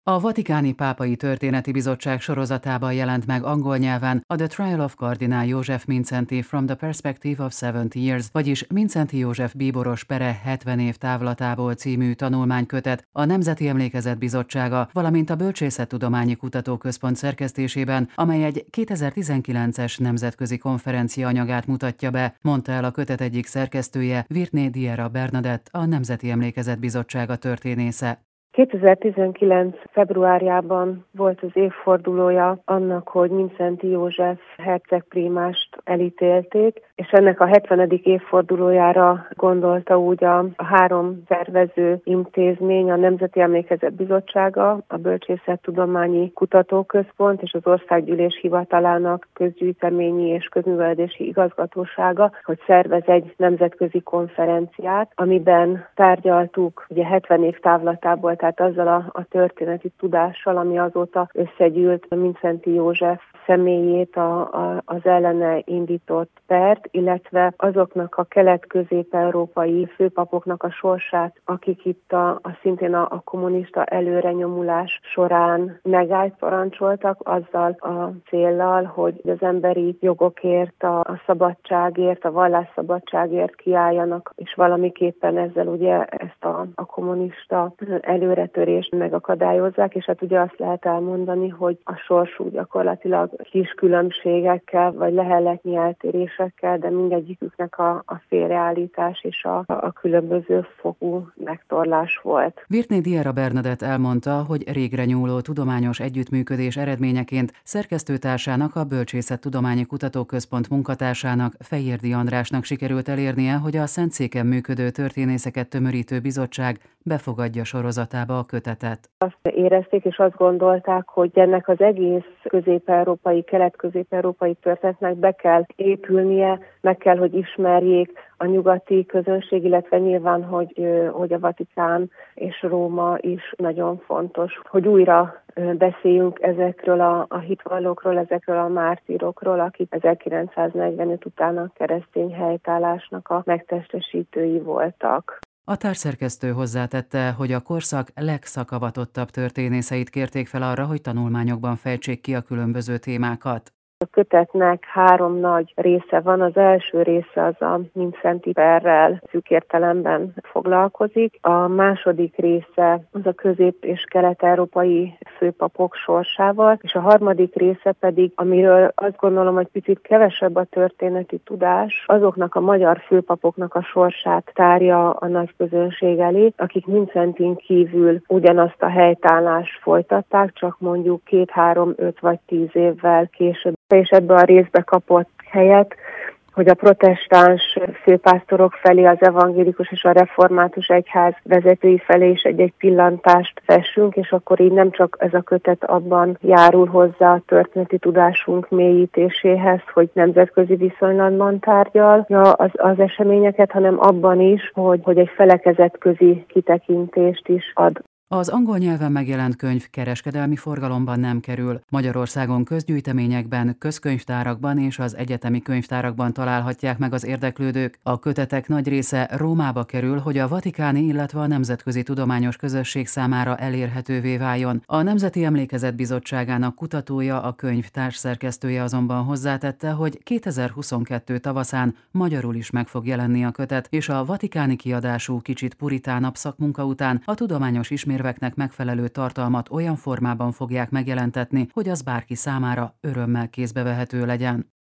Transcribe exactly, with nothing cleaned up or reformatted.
A Vatikáni Pápai Történeti Bizottság sorozatában jelent meg angol nyelven a The Trial of Kardinál József Mindszenty from the Perspective of seventy years, vagyis Mindszenty József bíboros pere hetven év távlatából című tanulmánykötet a Nemzeti Emlékezet Bizottsága, valamint a Bölcsészettudományi Kutatóközpont szerkesztésében, amely egy kétezer-tizenkilences nemzetközi konferencia anyagát mutatja be, mondta el a kötet egyik szerkesztője, Virtné Diera Bernadett, a Nemzeti Emlékezet Bizottsága történésze. kétezer-tizenkilenc. februárjában volt az évfordulója annak, hogy Mindszenty József hercegprímást elítélték, és ennek a hetvenedik évfordulójára gondolta úgy a, a három szervező intézmény, a Nemzeti Emlékezet Bizottsága, a Bölcsészettudományi Kutatóközpont és az Országgyűlés Hivatalának közgyűjteményi és közművelődési igazgatósága, hogy szervez egy nemzetközi konferenciát, amiben tárgyaltuk ugye hetven év távlatából, tehát azzal a, a történeti tudással, ami azóta összegyűlt Mindszenty József személyét, a, a, az ellene indított pert, illetve azoknak a kelet-közép-európai főpapoknak a sorsát, akik itt a, a szintén a, a kommunista előrenyomulás során megállt parancsoltak, azzal a céllal, hogy az emberi jogokért, a, a szabadságért, a vallásszabadságért kiálljanak, és valamiképpen ezzel ugye ezt a, a kommunista előretörést megakadályozzák, és hát ugye azt lehet elmondani, hogy a sorsuk gyakorlatilag kis különbségekkel, vagy lehelletnyi eltérésekkel, de mindegyiküknek a, a félreállítás és a, a különböző fokú megtorlás volt. Virtné Diera Bernadett elmondta, hogy régre nyúló tudományos együttműködés eredményeként szerkesztőtársának, a Bölcsészettudományi Kutatóközpont munkatársának, Fejérdi Andrásnak sikerült elérnie, hogy a Szentszéken működő történészeket tömörítő bizottság befogadja sorozatába a kötetet. Azt érezték és azt gondolták, hogy ennek az egész közép-európai, kelet-közép-európai történetnek be kell épülnie, meg kell, hogy ismerjék a nyugati közönség, illetve nyilván, hogy, hogy a Vatikán és Róma is nagyon fontos, hogy újra beszéljünk ezekről a, a hitvallókról, ezekről a mártírokról, akik ezerkilencszáznegyvenöt után a keresztény helytállásnak a megtestesítői voltak. A társszerkesztő hozzátette, hogy a korszak legszakavatottabb történészeit kérték fel arra, hogy tanulmányokban fejtsék ki a különböző témákat. A kötetnek három nagy része van. Az első része az a Mindszenty perrel szűk értelemben foglalkozik. A második része az a közép- és kelet-európai főpapok sorsával, és a harmadik része pedig, amiről azt gondolom, hogy picit kevesebb a történeti tudás, azoknak a magyar főpapoknak a sorsát tárja a nagy közönség elé, akik Mindszenty kívül ugyanazt a helytállást folytatták, csak mondjuk két, három, öt vagy tíz évvel később, és ebbe a részbe kapott helyet, hogy a protestáns főpásztorok felé, az evangélikus és a református egyház vezetői felé is egy-egy pillantást vessünk, és akkor így nem csak ez a kötet abban járul hozzá a történeti tudásunk mélyítéséhez, hogy nemzetközi viszonylatban tárgyalja az, az eseményeket, hanem abban is, hogy, hogy egy felekezetközi kitekintést is ad. Az angol nyelven megjelent könyv kereskedelmi forgalomban nem kerül. Magyarországon közgyűjteményekben, közkönyvtárakban és az egyetemi könyvtárakban találhatják meg az érdeklődők. A kötetek nagy része Rómába kerül, hogy a vatikáni, illetve a nemzetközi tudományos közösség számára elérhetővé váljon. A Nemzeti Emlékezet Bizottságának kutatója, a könyv társszerkesztője azonban hozzátette, hogy kétezer-huszonkettő tavaszán magyarul is meg fog jelenni a kötet, és a vatikáni kiadású, kicsit puritánabb szakmunka után a tudományos ismérveknek megfelelő tartalmat olyan formában fogják megjelentetni, hogy az bárki számára örömmel kézbevehető legyen.